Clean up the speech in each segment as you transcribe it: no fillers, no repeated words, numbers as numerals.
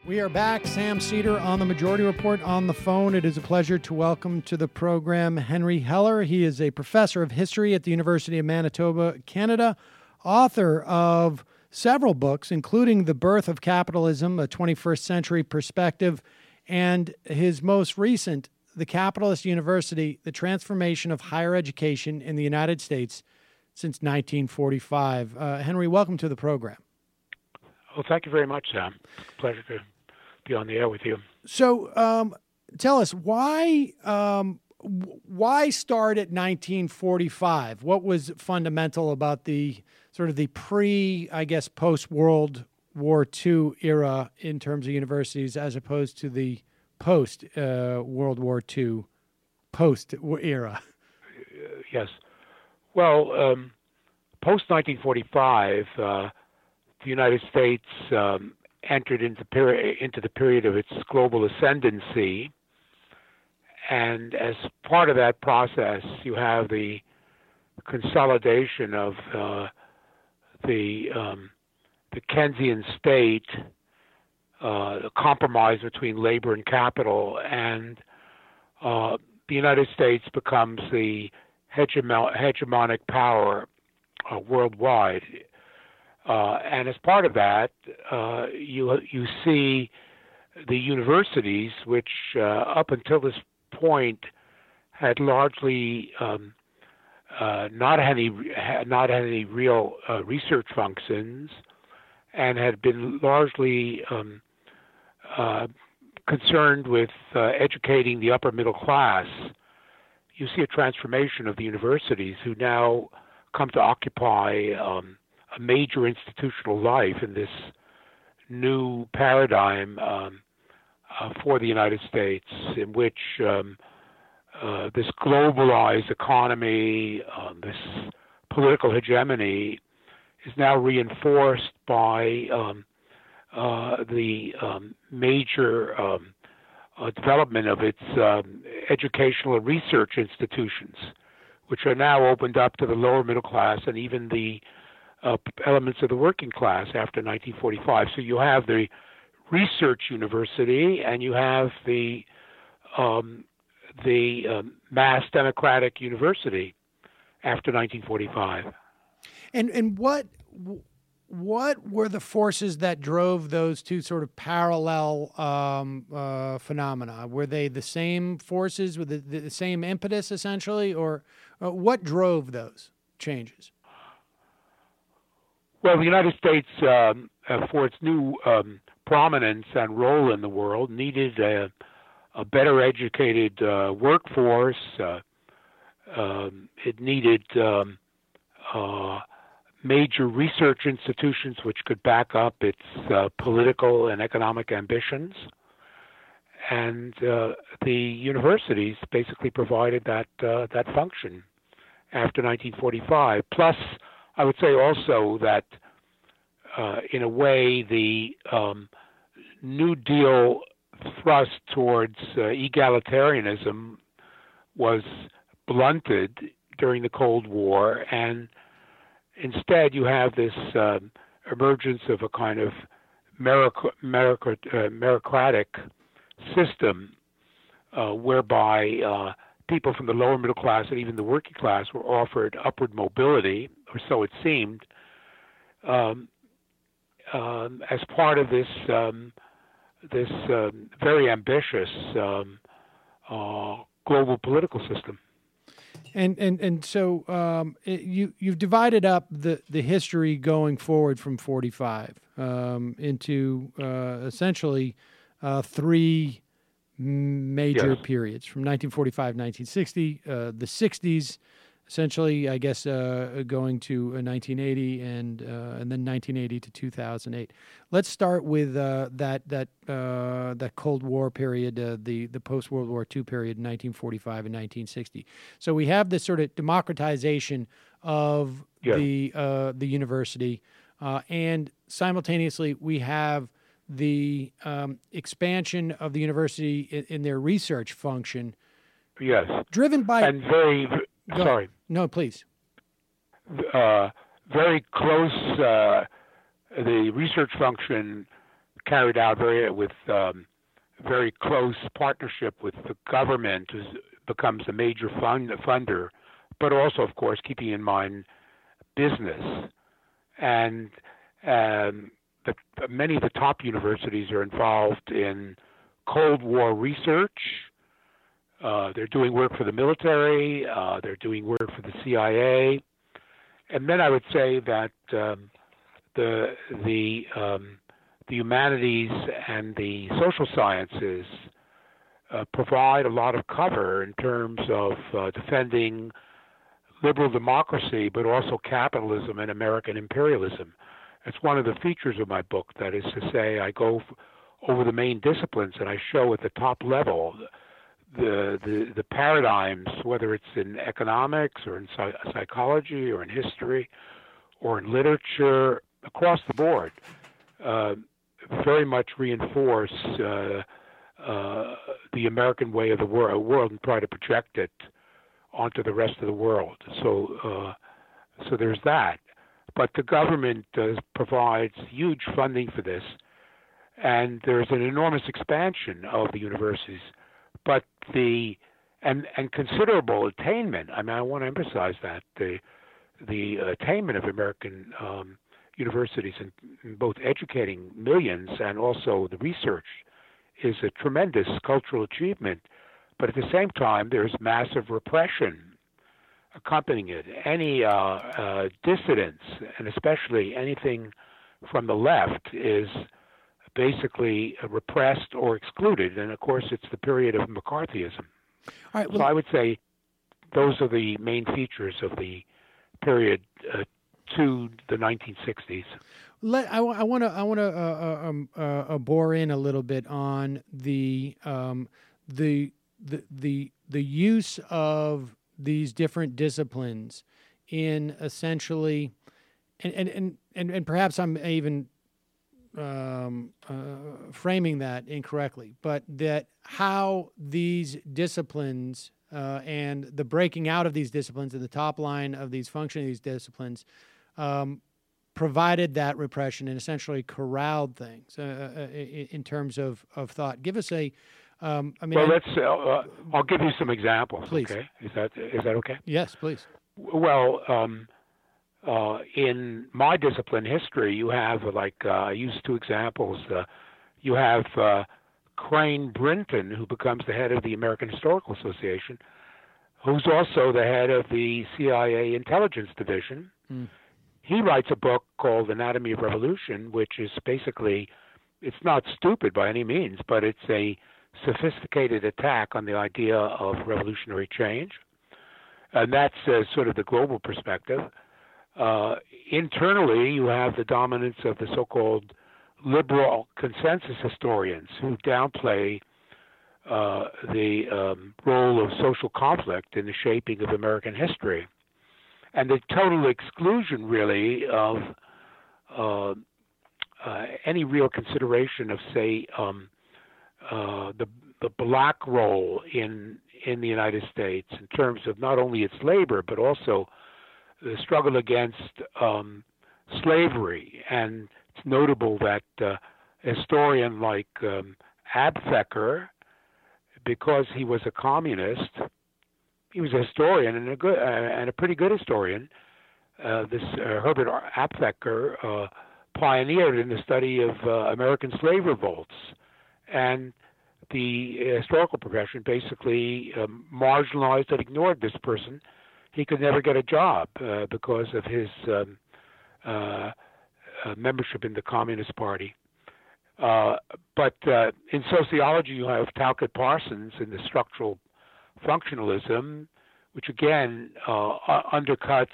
We are back. Sam Seder on the Majority Report on the phone. It is a pleasure to welcome to the program Henry Heller. He is a professor of history at the University of Manitoba, Canada, author of several books, including The Birth of Capitalism, a 21st Century Perspective, and his most recent, The Capitalist University, The Transformation of Higher Education in the United States since 1945. Henry, welcome to the program. Well, thank you very much, Sam. Pleasure to be on the air with you. So, tell us why start at 1945? What was fundamental about the sort of the post World War II era in terms of universities, as opposed to the post World War II post era? Yes. Well, post 1945, the United States entered into the period of its global ascendancy, and as part of that process, you have the consolidation of the Keynesian state, the compromise between labor and capital, and the United States becomes the hegemonic power worldwide. And as part of that, you see the universities, which up until this point had largely not had any real research functions, and had been largely concerned with educating the upper middle class. You see a transformation of the universities, who now come to occupy a major institutional life in this new paradigm for the United States, in which this globalized economy, this political hegemony, is now reinforced by the major development of its educational and research institutions, which are now opened up to the lower middle class and even the elements of the working class after 1945. So you have the research university, and you have the mass democratic university after 1945. And what were the forces that drove those two sort of parallel phenomena? Were they the same forces with the same impetus, essentially, or what drove those changes? Well, the United States, for its new prominence and role in the world, needed a better educated workforce. It needed major research institutions which could back up its political and economic ambitions. And the universities basically provided that function after 1945. Plus, I would say also that, in a way, the New Deal thrust towards egalitarianism was blunted during the Cold War, and instead you have this emergence of a kind of meritocratic system whereby people from the lower middle class and even the working class were offered upward mobility, or so it seemed, as part of this very ambitious global political system. And so you've divided up the history going forward from 45 into essentially three major periods, from 1945 1960, the 60s, essentially, I guess, going to 1980, and then 1980 to 2008. Let's start with that Cold War period, the post World War II period, 1945 and 1960. So we have this sort of democratization of the university, and simultaneously we have the expansion of the university in their research function. Yes. Driven by... And very... Sorry. No, please. Very close, the research function carried out with very close partnership with the government, who becomes a major funder, but also, of course, keeping in mind business. And many of the top universities are involved in Cold War research. They're doing work for the military. They're doing work for the CIA. And then I would say that the humanities and the social sciences provide a lot of cover in terms of defending liberal democracy, but also capitalism and American imperialism. It's one of the features of my book. That is to say, I go over the main disciplines and I show at the top level the paradigms, whether it's in economics or in psychology or in history or in literature, across the board, very much reinforce the American way of the world and try to project it onto the rest of the world. So there's that. But the government provides huge funding for this, and there's an enormous expansion of the universities. But and considerable attainment. I mean, I want to emphasize that the attainment of American universities in both educating millions and also the research is a tremendous cultural achievement. But at the same time, there's massive repression accompanying it. Any dissidence, and especially anything from the left, is basically repressed or excluded. And of course, it's the period of McCarthyism. All right, well, so I would say those are the main features of the period to the 1960s. I want to bore in a little bit on the use of these different disciplines in essentially, and perhaps I'm even framing that incorrectly, but that how these disciplines and the breaking out of these disciplines and the top line of these functioning of these disciplines provided that repression and essentially corralled things in terms of thought. Give us a, I'll give you some examples. Please. Okay, is that okay? Yes, please. Well, in my discipline, history, you have I use two examples. You have Crane Brinton, who becomes the head of the American Historical Association, who's also the head of the CIA Intelligence Division. Mm. He writes a book called Anatomy of Revolution, which is basically, it's not stupid by any means, but it's a sophisticated attack on the idea of revolutionary change. And that's sort of the global perspective. Internally, you have the dominance of the so-called liberal consensus historians who downplay the role of social conflict in the shaping of American history, and the total exclusion, really, of any real consideration of, say, the black role in the United States in terms of not only its labor but also the struggle against slavery. And it's notable that a historian like Abthecker, because he was a communist, he was a historian and a pretty good historian. This Herbert Abthecker pioneered in the study of American slave revolts, and the historical profession basically marginalized and ignored this person. He could never get a job because of his membership in the Communist Party. But in sociology, you have Talcott Parsons in the structural functionalism, which again undercuts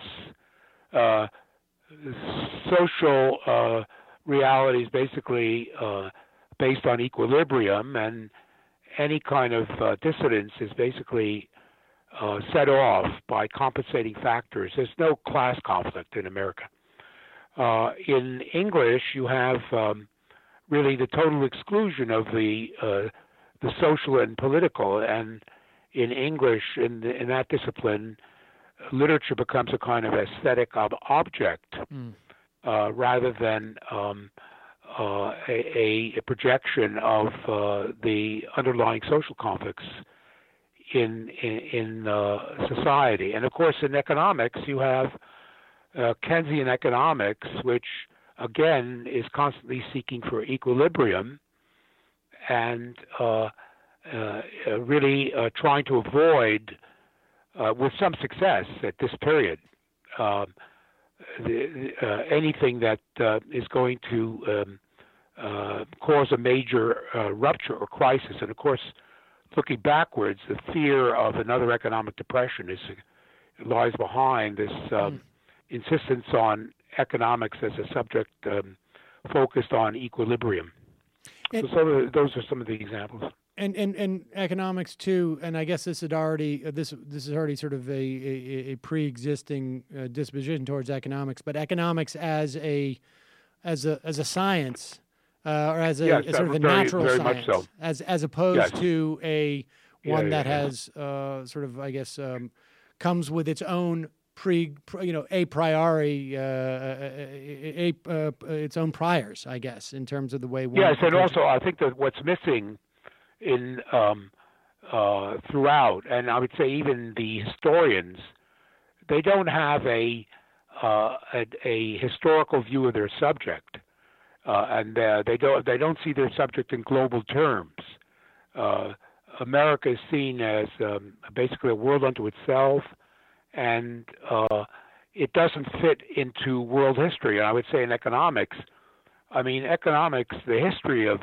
social realities basically based on equilibrium, and any kind of dissidence is basically set off by compensating factors. There's no class conflict in America. In English, you have really the total exclusion of the social and political, and in English, in that discipline, literature becomes a kind of aesthetic object rather than a projection of the underlying social conflicts in society. And of course, in economics, you have Keynesian economics, which again is constantly seeking for equilibrium and really trying to avoid, with some success at this period, anything that is going to cause a major rupture or crisis. And of course, looking backwards, the fear of another economic depression lies behind this insistence on economics as a subject focused on equilibrium. So those are some of the examples. And economics too, and I guess this is already sort of a pre-existing disposition towards economics, but economics as a science or as a sort of a natural very science, much so. as opposed to a one that has sort of, I guess, comes with its own a priori, its own priors, I guess, in terms of the way one. Yes, and also I think that what's missing in throughout, and I would say even the historians, they don't have a historical view of their subject, and they don't see their subject in global terms. America is seen as basically a world unto itself, and it doesn't fit into world history. And I would say in economics, the history of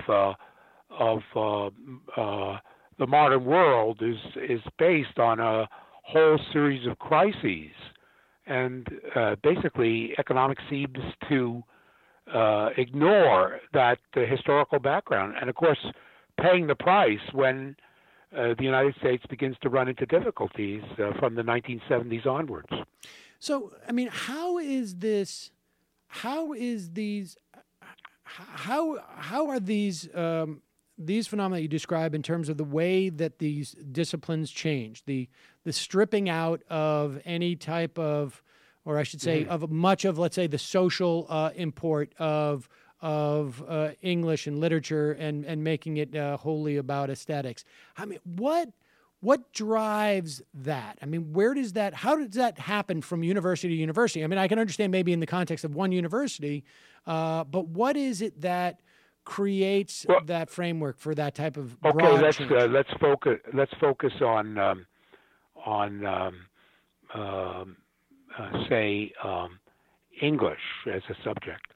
the modern world is based on a whole series of crises, and basically economics seems to ignore that historical background, and of course paying the price when the United States begins to run into difficulties from the 1970s onwards. So, I mean, how are these phenomena you describe in terms of the way that these disciplines change, the stripping out of any type of, or I should say, of much of, let's say, the social import of English and literature and making it wholly about aesthetics. I mean, what drives that? I mean, how does that happen from university to university? I mean, I can understand maybe in the context of one university, but what is it that creates that framework for that type of broad change? Let's focus on English as a subject.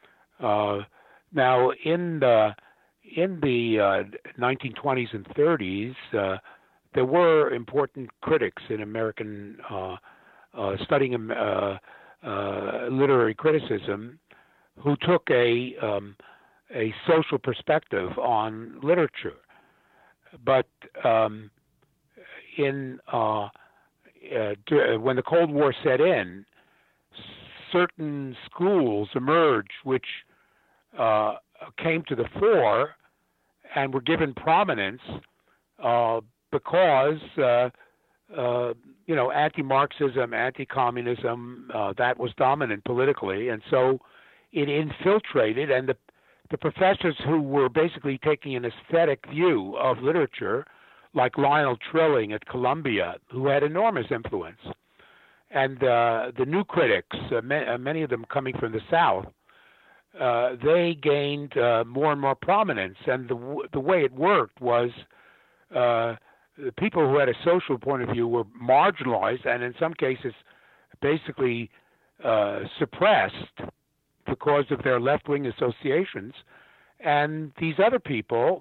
Now, in the 1920s and 30s, there were important critics in American studying literary criticism who took a social perspective on literature. But when the Cold War set in, certain schools emerged which came to the fore and were given prominence because anti-Marxism, anti-communism, that was dominant politically, and so it infiltrated, and the professors who were basically taking an aesthetic view of literature, like Lionel Trilling at Columbia, who had enormous influence, and the new critics, many of them coming from the South, they gained more and more prominence. And the way it worked was the people who had a social point of view were marginalized and in some cases basically suppressed because of their left-wing associations. And these other people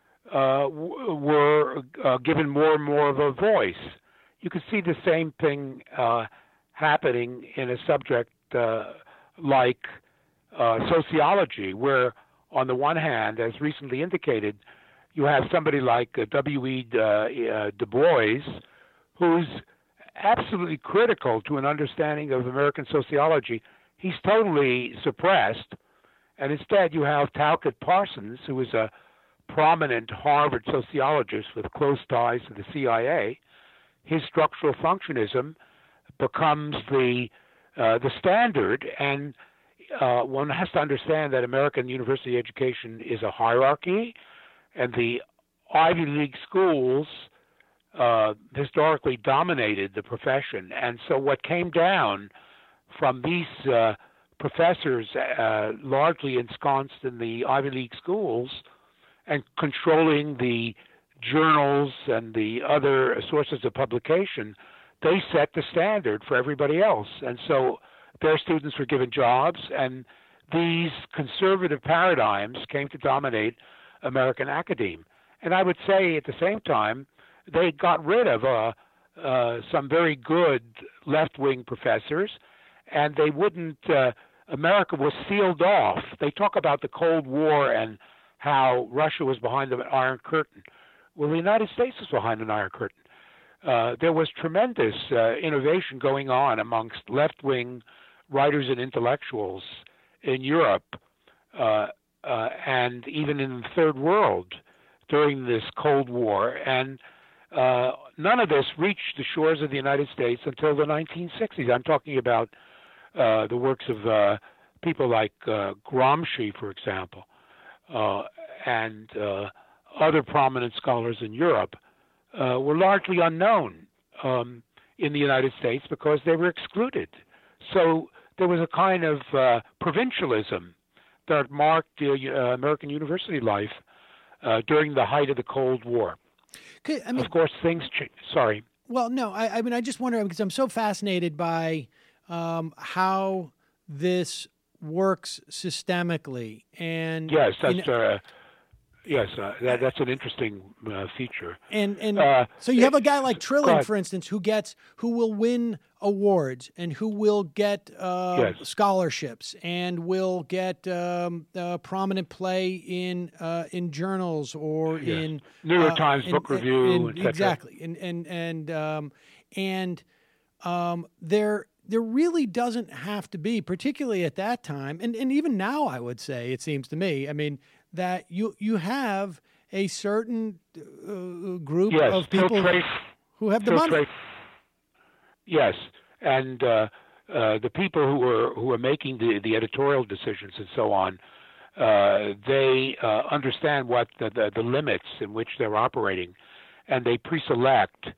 were given more and more of a voice. You could see the same thing happening in a subject like sociology, where on the one hand, as recently indicated, you have somebody like W.E. Du Bois, who's absolutely critical to an understanding of American sociology. He's totally suppressed, and instead you have Talcott Parsons, who is a prominent Harvard sociologist with close ties to the CIA. His structural functionism becomes the standard, and one has to understand that American university education is a hierarchy, and the Ivy League schools historically dominated the profession. And so what came down from these professors, largely ensconced in the Ivy League schools and controlling the journals and the other sources of publication, they set the standard for everybody else. And so their students were given jobs, and these conservative paradigms came to dominate American academe. And I would say at the same time, they got rid of some very good left-wing professors, and they wouldn't, America was sealed off. They talk about the Cold War and how Russia was behind the Iron Curtain. Well, the United States was behind an Iron Curtain. There was tremendous innovation going on amongst left-wing writers and intellectuals in Europe and even in the Third World during this Cold War. And none of this reached the shores of the United States until the 1960s. I'm talking about the works of people like Gramsci, for example, and other prominent scholars in Europe were largely unknown in the United States because they were excluded. So there was a kind of provincialism that marked American university life during the height of the Cold War. Of course, things changed. Sorry. Well, no, I mean, I just wonder, because I'm so fascinated by how this works systemically. And yes, that's an interesting feature. And so you have a guy like Trilling, for instance, who will win awards and who will get scholarships and will get prominent play in journals or in New York Times Book Review, etc. Exactly, and there really doesn't have to be, particularly at that time, and even now, I would say, it seems to me, I mean, that you have a certain group of people who have the money. Yes, and the people who are making the editorial decisions and so on, they understand what the limits in which they're operating, and they pre-select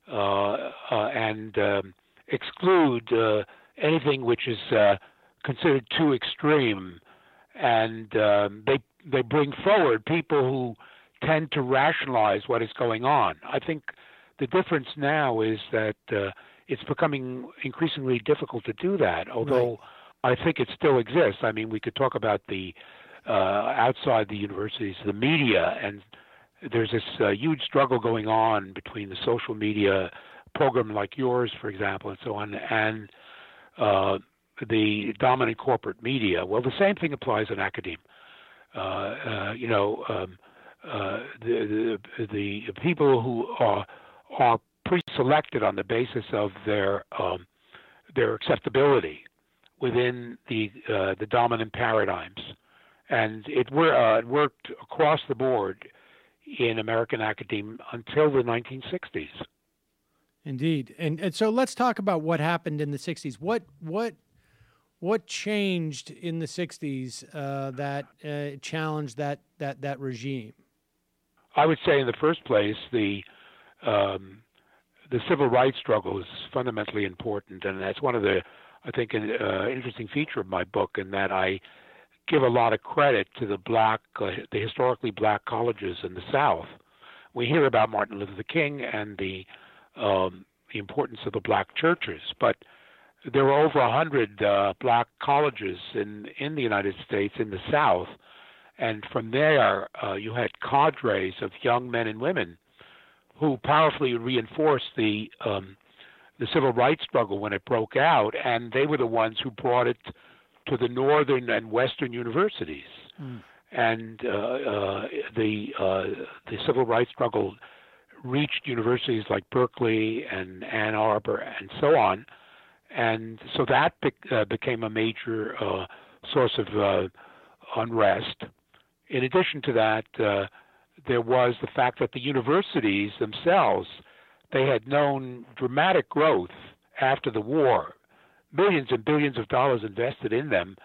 and exclude anything which is considered too extreme, and they bring forward people who tend to rationalize what is going on. I think the difference now is that it's becoming increasingly difficult to do that, although I think it still exists. I mean, we could talk about the outside the universities, the media, and there's this huge struggle going on between the social media program like yours, for example, and so on, and the dominant corporate media. Well, the same thing applies in academia. The people who are pre-selected on the basis of their acceptability within the dominant paradigms, and it worked across the board in American academia until the 1960s. Indeed, and so let's talk about what happened in the 60s. What changed in the 60s that challenged that regime? I would say, in the first place, the civil rights struggle is fundamentally important, and that's one of the, I think, an interesting feature of my book, in that I give a lot of credit to the historically black colleges in the South. We hear about Martin Luther King and the importance of the black churches, but there were over 100 black colleges in the United States in the South, and from there you had cadres of young men and women who powerfully reinforced the civil rights struggle when it broke out, and they were the ones who brought it to the northern and western universities. And the civil rights struggle reached universities like Berkeley and Ann Arbor and so on, and so that became a major source of unrest. In addition to that, there was the fact that the universities themselves, they had known dramatic growth after the war, millions and billions of dollars invested in them,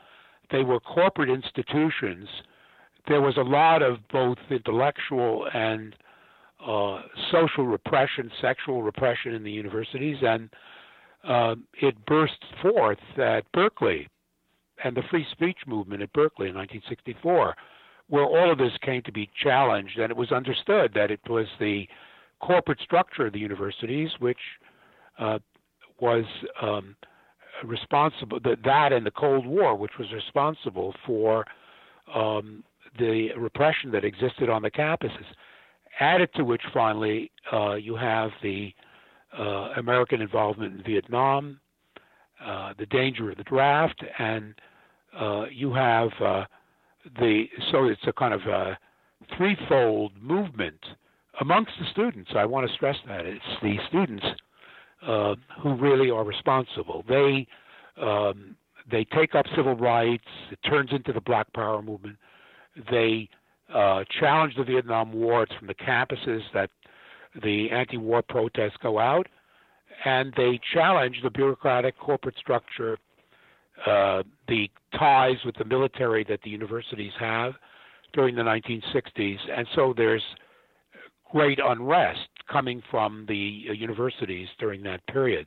They were corporate institutions. There was a lot of both intellectual and social repression, sexual repression in the universities, and it burst forth at Berkeley and the free speech movement at Berkeley in 1964, where all of this came to be challenged, and it was understood that it was the corporate structure of the universities which was responsible, that and the Cold War, which was responsible for the repression that existed on the campuses. Added to which, finally, you have the American involvement in Vietnam, the danger of the draft, and you have so it's a kind of a threefold movement amongst the students. I want to stress that it's the students who really are responsible. They take up civil rights. It turns into the Black Power movement. They challenge the Vietnam War. It's from the campuses that the anti-war protests go out, and they challenge the bureaucratic corporate structure, the ties with the military that the universities have during the 1960s. And so there's great unrest coming from the universities during that period.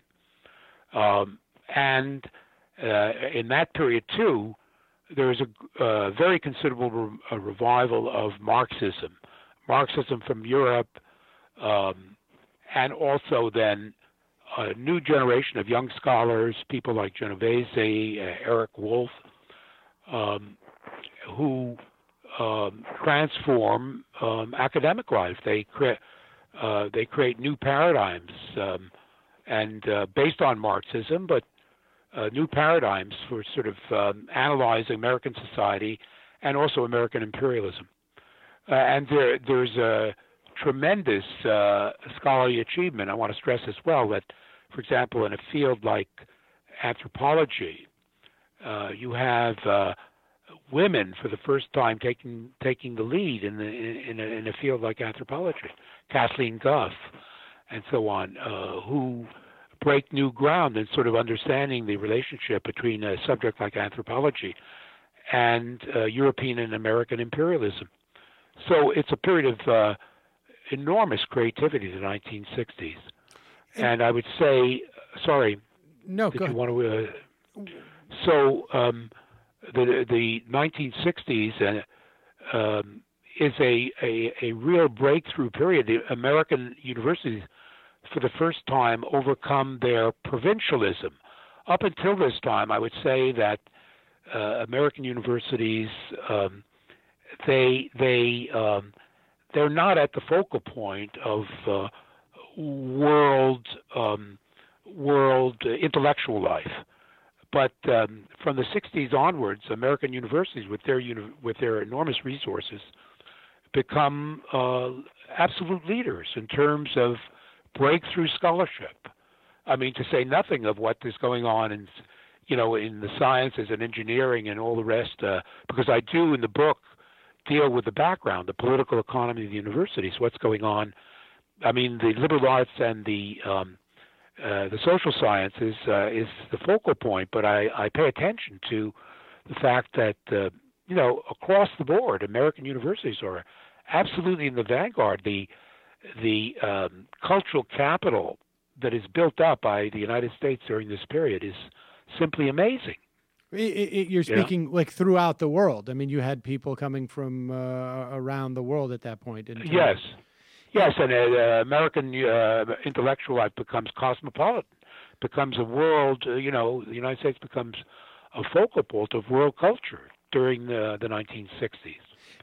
And in that period, too, there was a very considerable revival of Marxism from Europe, and also then a new generation of young scholars, people like Genovese, Eric Wolf, who transform academic life. They create new paradigms, and based on Marxism, but new paradigms for sort of analyzing American society and also American imperialism. And there's a tremendous scholarly achievement. I want to stress as well that, for example, in a field like anthropology, you have women for the first time taking the lead in a field like anthropology, Kathleen Guth, and so on, who break new ground in sort of understanding the relationship between a subject like anthropology and European and American imperialism. So it's a period of enormous creativity, the 1960s. And I would say, sorry, no, did go you ahead. want to? So the 1960s is a real breakthrough period. The American universities, for the first time, overcome their provincialism. Up until this time, I would say that American universities, they're not at the focal point of world intellectual life. But from the 60s onwards, American universities, with their enormous resources, become absolute leaders in terms of breakthrough scholarship. I mean, to say nothing of what is going on in the sciences and engineering and all the rest, because I do in the book deal with the background, the political economy of the universities, what's going on. I mean, the liberal arts and the social sciences is the focal point, but I pay attention to the fact that, across the board, American universities are absolutely in the vanguard. The cultural capital that is built up by the United States during this period is simply amazing. You're speaking like throughout the world. I mean, you had people coming from around the world at that point. Yes. Yes, and American intellectual life becomes cosmopolitan, becomes a world, the United States becomes a focal point of world culture during the 1960s.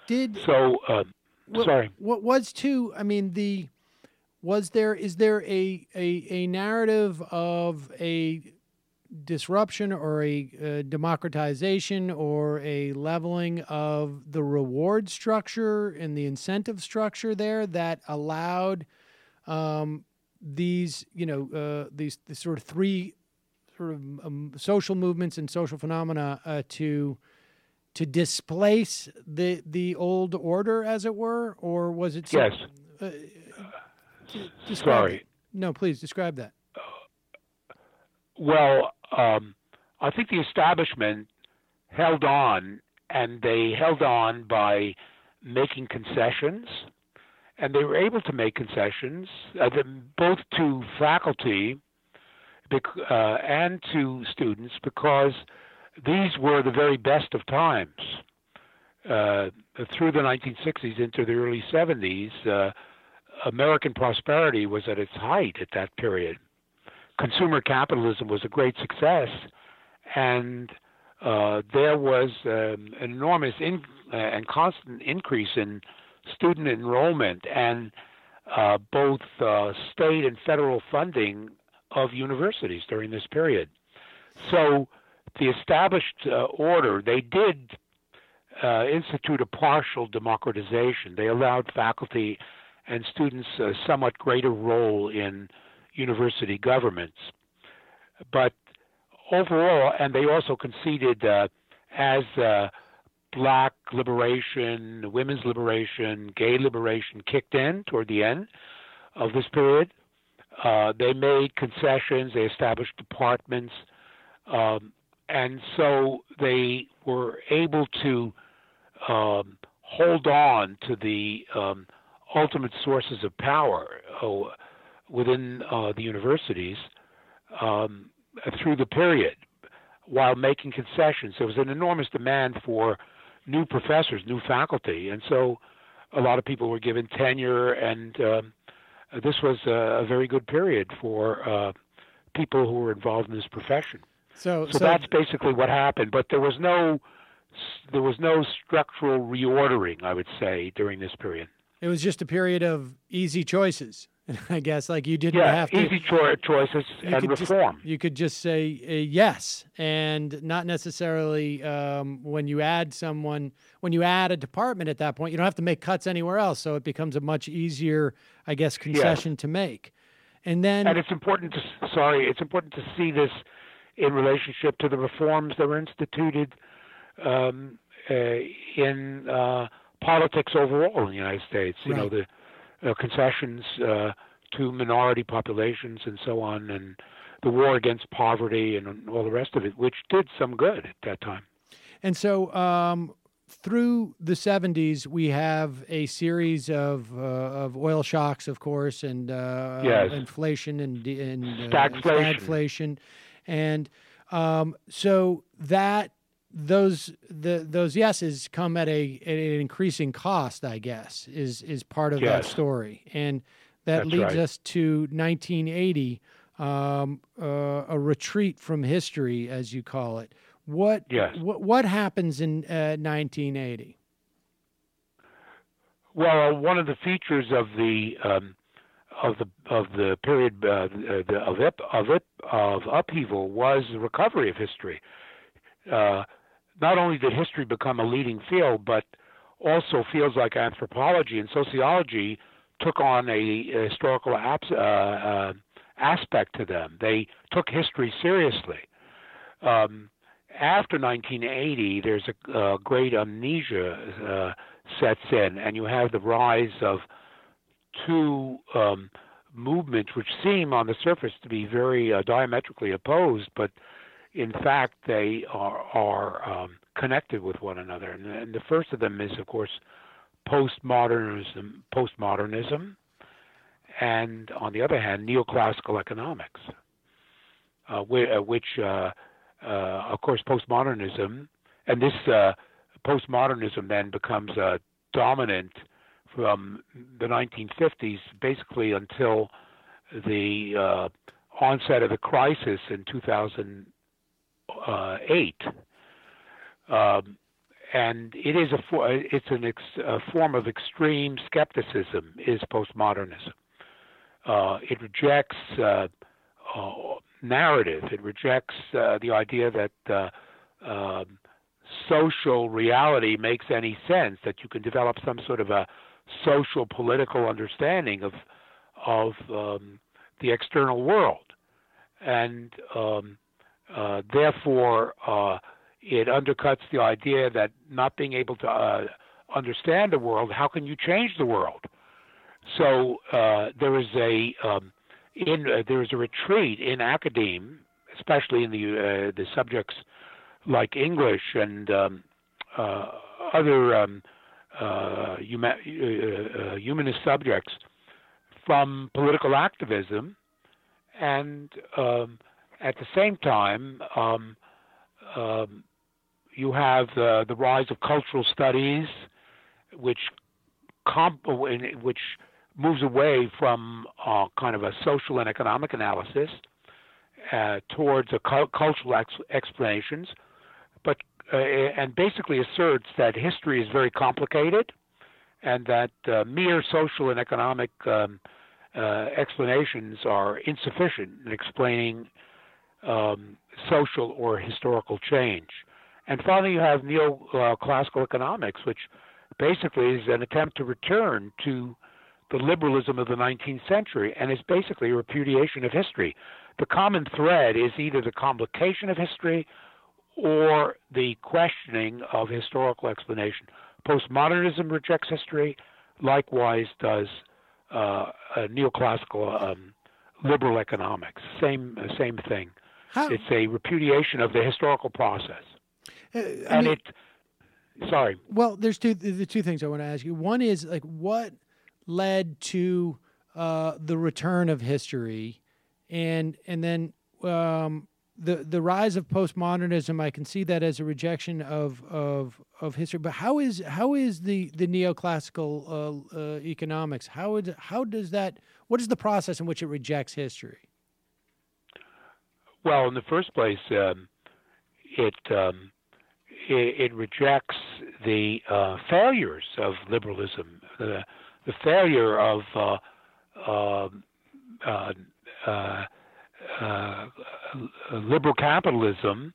What was too, I mean, is there a narrative of a disruption or a democratization or a leveling of the reward structure and the incentive structure there that allowed these sort of three sort of social movements and social phenomena to displace the old order, as it were, or was it? Yes. Sorry. No, please describe that. Well, I think the establishment held on, and they held on by making concessions, and they were able to make concessions both to faculty and to students because these were the very best of times. Through the 1960s into the early 70s, American prosperity was at its height at that period. Consumer capitalism was a great success, and there was an enormous and constant increase in student enrollment and both state and federal funding of universities during this period. So the established order, they did institute a partial democratization. They allowed faculty and students a somewhat greater role in university governments. But overall, and they also conceded as black liberation, women's liberation, gay liberation kicked in toward the end of this period, they made concessions, they established departments, and so they were able to hold on to the ultimate sources of power within the universities through the period while making concessions. There was an enormous demand for new professors, new faculty, and so a lot of people were given tenure, and this was a very good period for people who were involved in this profession. So that's basically what happened, but there was no structural reordering, I would say, during this period. It was just a period of easy choices, I guess. Like you didn't have to easy choices and reform. You could just say yes, and not necessarily when you add a department at that point, you don't have to make cuts anywhere else. So it becomes a much easier, I guess, concession to make. And it's important to see this in relationship to the reforms that were instituted in politics overall in the United States. You know, the concessions to minority populations and so on, and the war against poverty and all the rest of it, which did some good at that time. And so through the 70s, we have a series of oil shocks, of course, and inflation and stagflation. And so those yeses come at an increasing cost, I guess, is part of that story. And that leads us to 1980, a retreat from history, as you call it. What happens in 1980? Well, one of the features of the period of upheaval was the recovery of history. Not only did history become a leading field, but also fields like anthropology and sociology took on a historical aspect to them. They took history seriously. After 1980, there's a great amnesia sets in, and you have the rise of two movements which seem on the surface to be very diametrically opposed, but in fact they are connected with one another. And the first of them is, of course, postmodernism, and on the other hand, neoclassical economics, which of course, postmodernism, and this postmodernism then becomes dominant from the 1950s, basically until the onset of the crisis in 2008. And it is a form of extreme skepticism, is postmodernism. It rejects narrative. It rejects the idea that social reality makes any sense, that you can develop some sort of a social political understanding of the external world, and therefore it undercuts the idea that not being able to understand the world, how can you change the world? So there is a retreat in academe, especially in the subjects like English and other humanist subjects from political activism, and at the same time, you have the rise of cultural studies, which moves away from kind of a social and economic analysis towards cultural explanations, but and basically asserts that history is very complicated, and that mere social and economic explanations are insufficient in explaining social or historical change. And finally, you have neoclassical economics, which basically is an attempt to return to the liberalism of the 19th century, and is basically a repudiation of history. The common thread is either the complication of history or the questioning of historical explanation. Postmodernism rejects history, likewise does neoclassical liberal economics. Same thing. It's a repudiation of the historical process. Well, there's the two things I want to ask you. One is, like, what led to the return of history, and then the rise of postmodernism? I can see that as a rejection of history. But how is the neoclassical economics? What is the process in which it rejects history? Well, in the first place, it rejects the failures of liberalism, the failure of liberal capitalism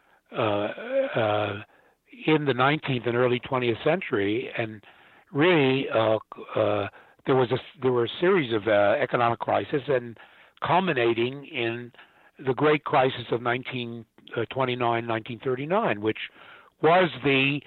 in the 19th and early 20th century, and really there were a series of economic crises, and culminating in the great crisis of 1929-1939, which was the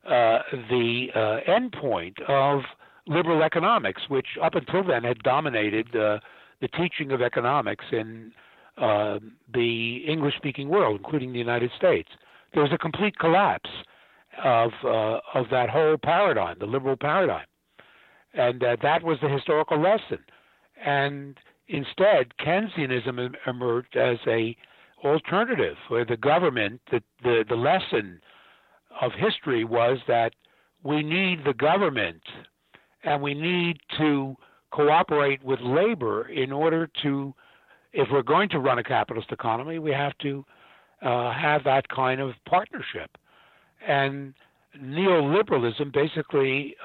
end point of liberal economics, which up until then had dominated the teaching of economics in the English-speaking world, including the United States. There was a complete collapse of that whole paradigm, the liberal paradigm, and that was the historical lesson. And instead, Keynesianism emerged as a alternative, where the government, the lesson of history was that we need the government, and we need to cooperate with labor in order to, if we're going to run a capitalist economy, we have to have that kind of partnership. And neoliberalism basically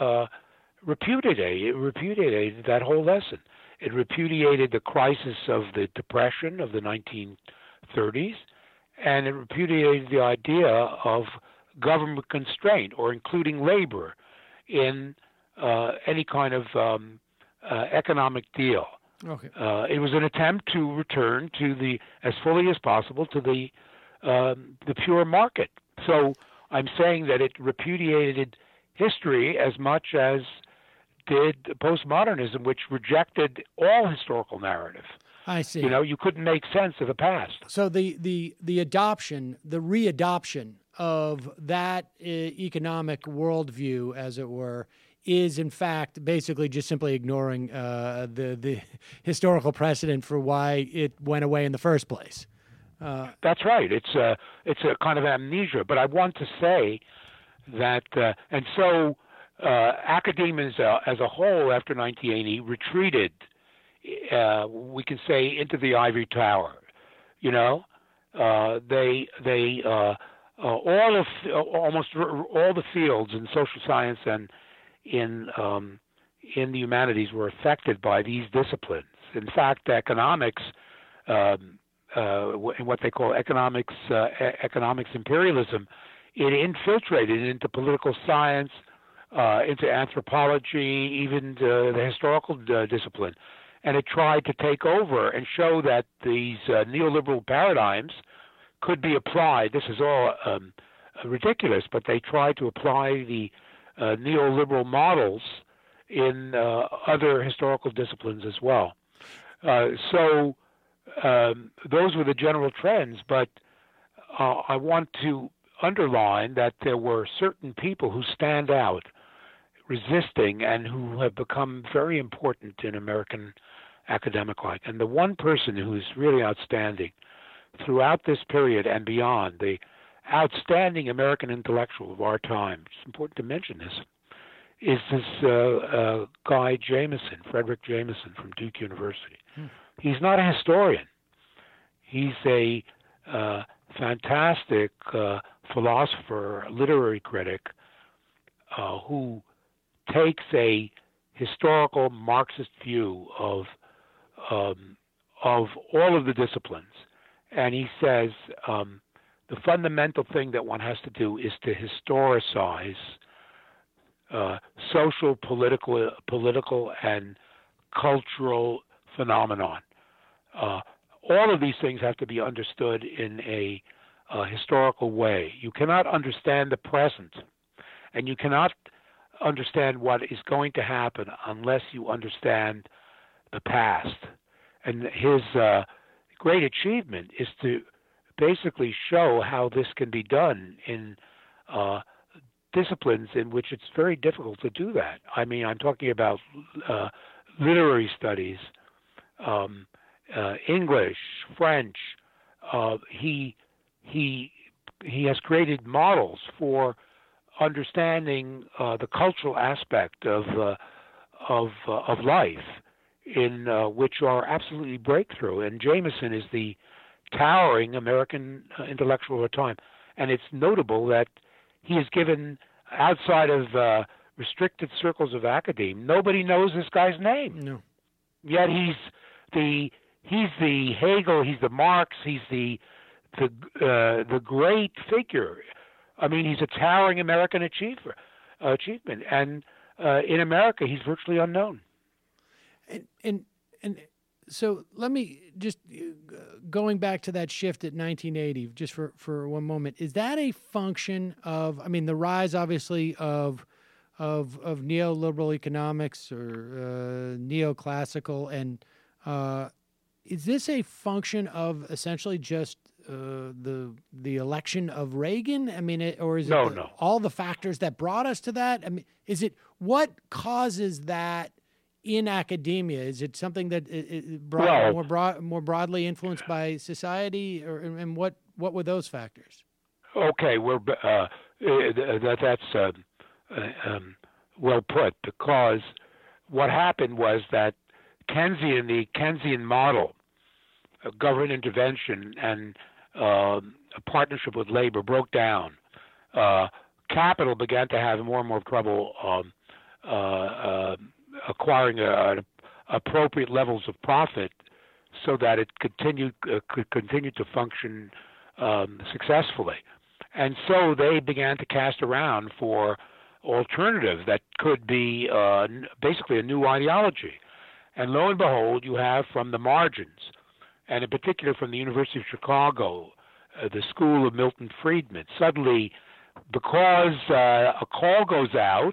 repudiated that whole lesson. It repudiated the crisis of the Depression of the 1930s, and it repudiated the idea of government constraint or including labor in any kind of economic deal. Okay. It was an attempt to return to as fully as possible to the pure market. So I'm saying that it repudiated history as much as did postmodernism, which rejected all historical narrative. I see. You couldn't make sense of the past. So the readoption of that economic worldview, as it were, is in fact basically just simply ignoring the historical precedent for why it went away in the first place. That's right. It's a kind of amnesia. But I want to say that, and so academians as a whole after 1980 retreated, we can say, into the ivory tower. Almost all the fields in social science and in the humanities were affected by these disciplines. In fact, economics, in what they call economics imperialism, it infiltrated into political science, into anthropology, even the historical discipline, and it tried to take over and show that these neoliberal paradigms could be applied. This is all ridiculous, but they tried to apply the neoliberal models in other historical disciplines as well. So those were the general trends, but I want to underline that there were certain people who stand out resisting and who have become very important in American academic life. And the one person who's really outstanding throughout this period and beyond, the outstanding American intellectual of our time, it's important to mention this, is this guy Jameson, Frederick Jameson from Duke University. He's not a historian. He's a fantastic philosopher, literary critic, who takes a historical Marxist view of all of the disciplines, and he says the fundamental thing that one has to do is to historicize social, political, and cultural phenomenon. All of these things have to be understood in a historical way. You cannot understand the present, and you cannot understand what is going to happen unless you understand the past. And his great achievement is to basically show how this can be done in disciplines in which it's very difficult to do that. I mean, I'm talking about literary studies, English, French. He has created models for understanding the cultural aspect of life, in which are absolutely breakthrough. And Jameson is the towering American intellectual of our time, and it's notable that he is given outside of restricted circles of academia. Nobody knows this guy's name. No. Yet he's the Hegel, he's the Marx, he's the great figure. I mean, he's a towering American achievement, and in America, he's virtually unknown. And so let me just going back to that shift at 1980, just for one moment. Is that a function of? I mean, the rise, obviously, of neoliberal economics or neoclassical, and is this a function of essentially just the election of Reagan? I mean, or is it all the factors that brought us to that? I mean, is it what causes that in academia? Is it something that more broadly influenced by society, and what were those factors? Okay, that's well put, because what happened was that the Keynesian model, government intervention and a partnership with labor broke down. Capital began to have more and more trouble acquiring appropriate levels of profit so that it could continue to function successfully. And so they began to cast around for alternatives that could be basically a new ideology. And lo and behold, you have from the margins, and in particular from the University of Chicago, the school of Milton Friedman, suddenly, because a call goes out,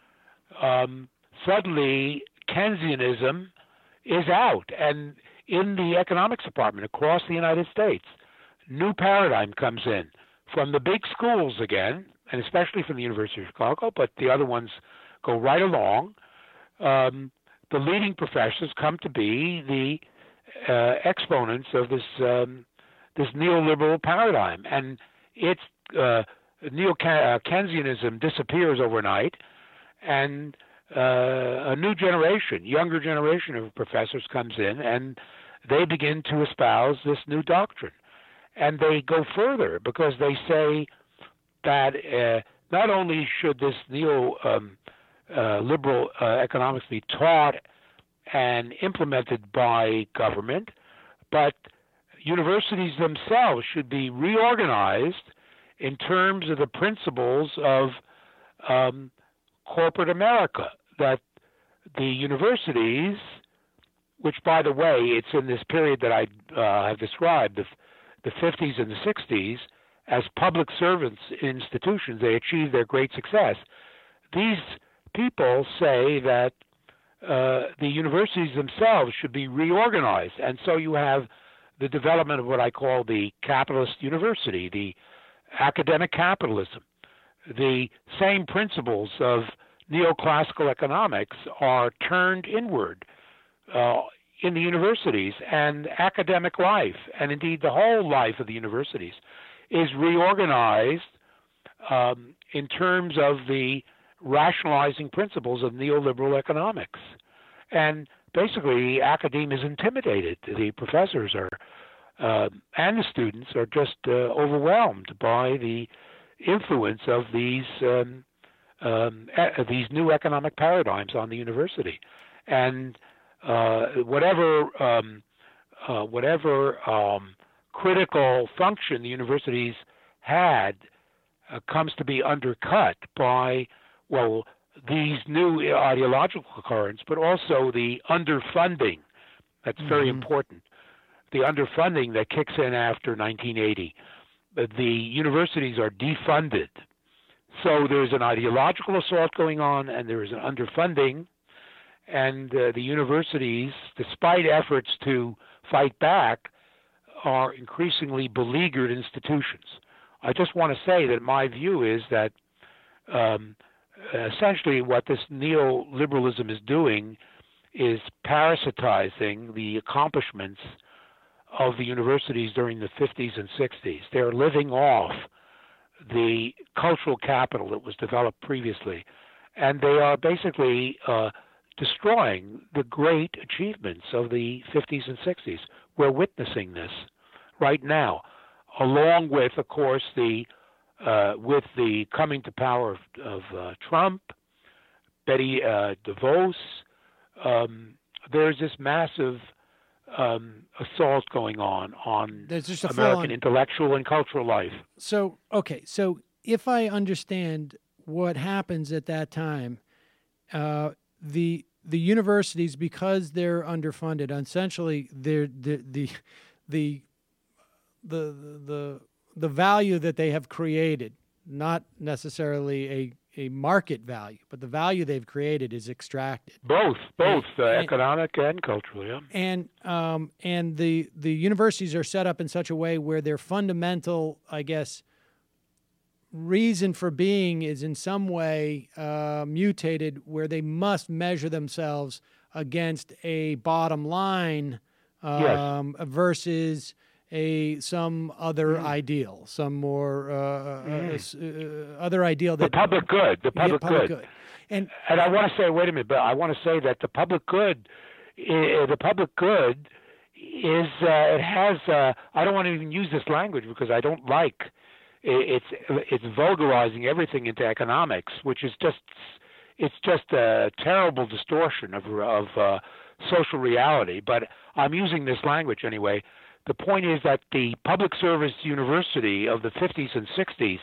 suddenly Keynesianism is out. And in the economics department across the United States, new paradigm comes in from the big schools again, and especially from the University of Chicago, but the other ones go right along. The leading professors come to be the exponents of this neoliberal paradigm, and it's Keynesianism disappears overnight, and a new generation, younger generation of professors comes in, and they begin to espouse this new doctrine. And they go further because they say that not only should this liberal economics be taught and implemented by government, but universities themselves should be reorganized in terms of the principles of corporate America, that the universities, which, by the way, it's in this period that I have described, the 50s and the 60s, as public servants institutions, they achieved their great success. These people say that the universities themselves should be reorganized, and so you have the development of what I call the capitalist university, the academic capitalism. The same principles of neoclassical economics are turned inward in the universities, and academic life, and indeed the whole life of the universities, is reorganized in terms of the rationalizing principles of neoliberal economics. And basically, academia is intimidated. The professors are and the students are just overwhelmed by the influence of these new economic paradigms on the university. And whatever critical function the universities had comes to be undercut by, well, these new ideological currents, but also the underfunding. That's very important. The underfunding that kicks in after 1980. The universities are defunded. So there's an ideological assault going on, and there is an underfunding. And the universities, despite efforts to fight back, are increasingly beleaguered institutions. I just want to say that my view is that essentially what this neoliberalism is doing is parasitizing the accomplishments of the universities during the 50s and 60s. They're living off the cultural capital that was developed previously, and they are basically destroying the great achievements of the 50s and 60s. We're witnessing this right now, along with, of course, with the coming to power of Trump, Betty DeVos. There's this massive assault going on American intellectual and cultural life. So, okay, so if I understand what happens at that time, the universities, because they're underfunded, essentially the value that they have created, not necessarily a market value, but the value they've created is extracted. Both economic and cultural, yeah. And the universities are set up in such a way where their fundamental, I guess, reason for being is in some way mutated, where they must measure themselves against a bottom line versus some other ideal, some more other ideal. That the public good. And I want to say, wait a minute, but I want to say that the public good is, it has, I don't want to even use this language because I don't like, it's vulgarizing everything into economics, which is just a terrible distortion of social reality, but I'm using this language anyway. The point is that the public service university of the 50s and 60s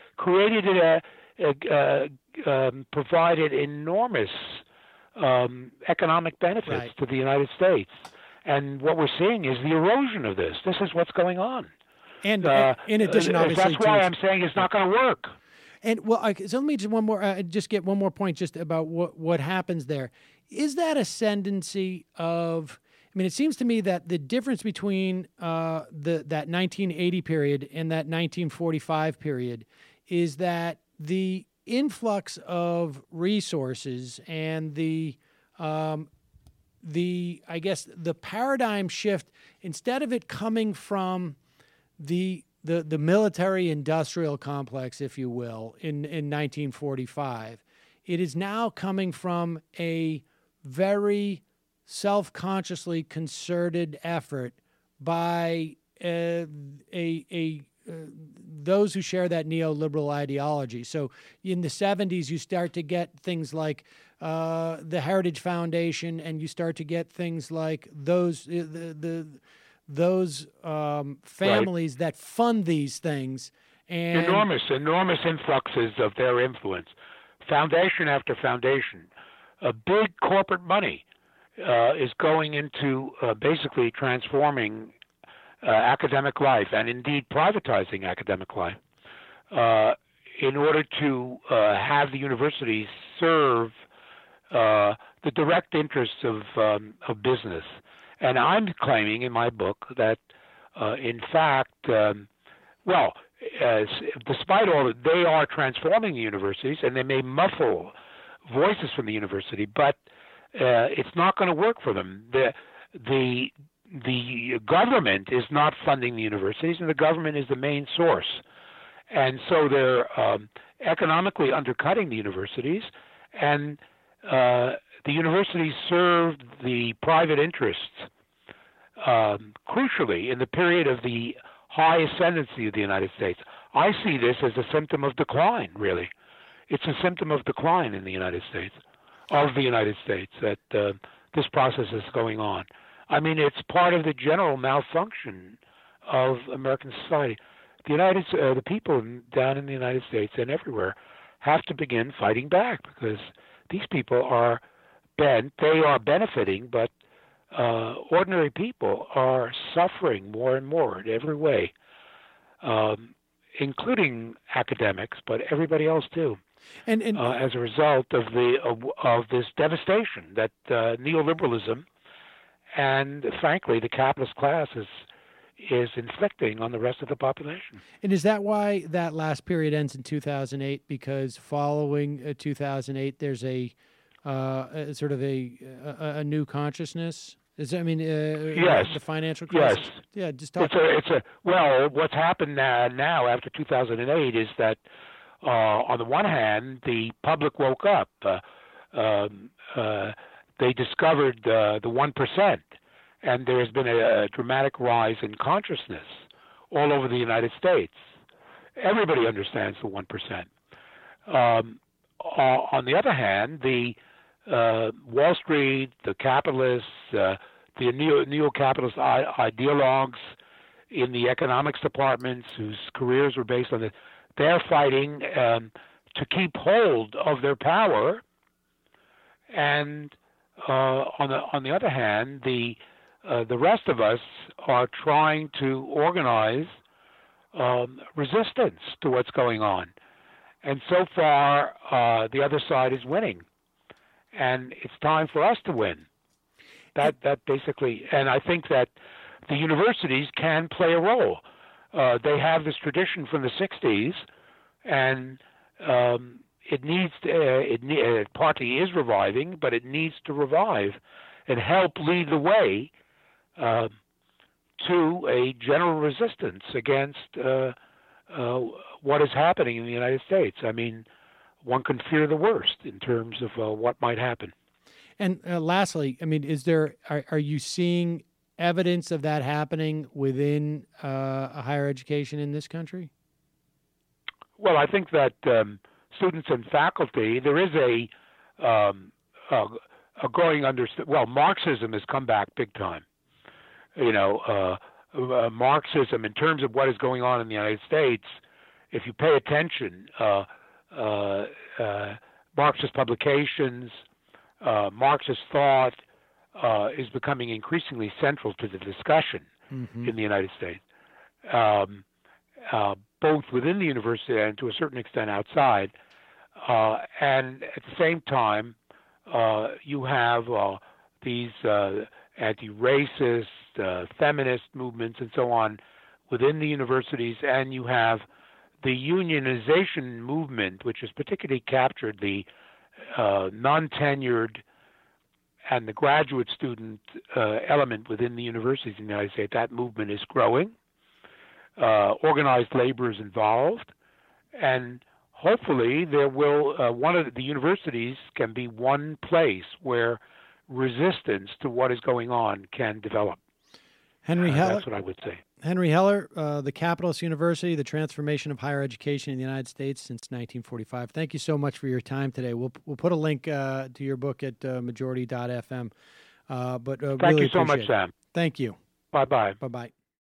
provided enormous economic benefits to the United States. And what we're seeing is the erosion of this. This is what's going on. And in addition, obviously, that's why I'm saying it's not going to work. And so let me just get one more point just about what happens there. Is that ascendancy of? I mean, it seems to me that the difference between that 1980 period and that 1945 period is that the influx of resources and the I guess the paradigm shift, instead of it coming from the military industrial complex, if you will, in 1945, it is now coming from a very self-consciously concerted effort by those who share that neoliberal ideology. So in the 70s, you start to get things like the Heritage Foundation, and you start to get things like those families that fund these things. And enormous influxes of their influence. Foundation after foundation. Big corporate money is going into basically transforming academic life, and indeed privatizing academic life, in order to have the universities serve the direct interests of business. And I'm claiming in my book that, in fact, despite all that, they are transforming the universities, and they may muffle voices from the university, but it's not going to work for them. The government is not funding the universities, and the government is the main source. And so they're economically undercutting the universities, and the universities serve the private interests crucially in the period of the high ascendancy of the United States. I see this as a symptom of decline, really. It's a symptom of decline in the United States, that this process is going on. I mean, it's part of the general malfunction of American society. The people down in the United States and everywhere have to begin fighting back, because these people are bent. They are benefiting, but ordinary people are suffering more and more in every way, including academics, but everybody else too. And as a result of this devastation that neoliberalism and, frankly, the capitalist class is inflicting on the rest of the population. And is that why that last period ends in 2008? Because following 2008, there's a sort of a new consciousness. Yes. The financial crisis. Yes. Yeah. Just talk. Well, what's happened now after 2008 is that on the one hand, the public woke up. They discovered the 1%, and there has been a dramatic rise in consciousness all over the United States. Everybody understands the 1%. On the other hand, the Wall Street, the capitalists, the neo-capitalist ideologues in the economics departments whose careers were based on this, they're fighting to keep hold of their power. And on the other hand, the rest of us are trying to organize resistance to what's going on. And so far, the other side is winning. And it's time for us to win. That basically, and I think that the universities can play a role. They have this tradition from the 60s, and partly is reviving, but it needs to revive and help lead the way to a general resistance against what is happening in the United States. I mean, one can fear the worst in terms of what might happen. And lastly, I mean, are you seeing evidence of that happening within a higher education in this country? Well, I think that students and faculty, there is a growing understanding. Well, Marxism has come back big time. Marxism, in terms of what is going on in the United States, if you pay attention, Marxist publications, Marxist thought is becoming increasingly central to the discussion in the United States, both within the university and to a certain extent outside. And at the same time, you have these anti-racist, feminist movements and so on within the universities, and you have the unionization movement, which has particularly captured the non-tenured and the graduate student element within the universities in the United States. That movement is growing. Organized labor is involved, and hopefully there will one of the universities can be one place where resistance to what is going on can develop. Henry Heller. That's what I would say. Henry Heller, the Capitalist University, the transformation of higher education in the United States since 1945. Thank you so much for your time today. We'll put a link to your book at majority.fm. Thank you so much, Sam. Thank you. Bye-bye. Bye-bye.